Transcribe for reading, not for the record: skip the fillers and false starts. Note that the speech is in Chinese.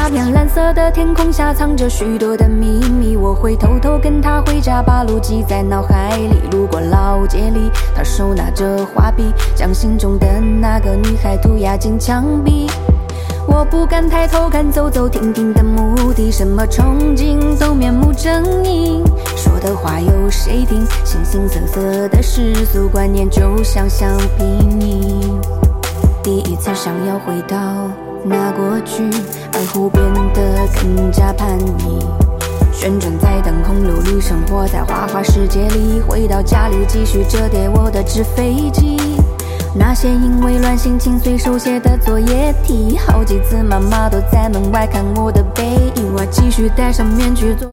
亮蓝色的天空下藏着许多的秘密，我会偷偷跟他回家，把路记在脑海里。路过老街里，他手拿着画笔，将心中的那个女孩涂鸦进墙壁。我不敢抬头看走走停停的墓地，什么憧憬都面目狰狞。说的话有谁听？形形色色的世俗观念就像橡皮泥。第一次想要回到那过去，而后变得更加叛逆。旋转在灯红楼绿，生活在花花世界里，回到家里继续折叠我的纸飞机。那些因为乱心情随手写的作业题，好几次妈妈都在门外看我的背影，我继续戴上面具做。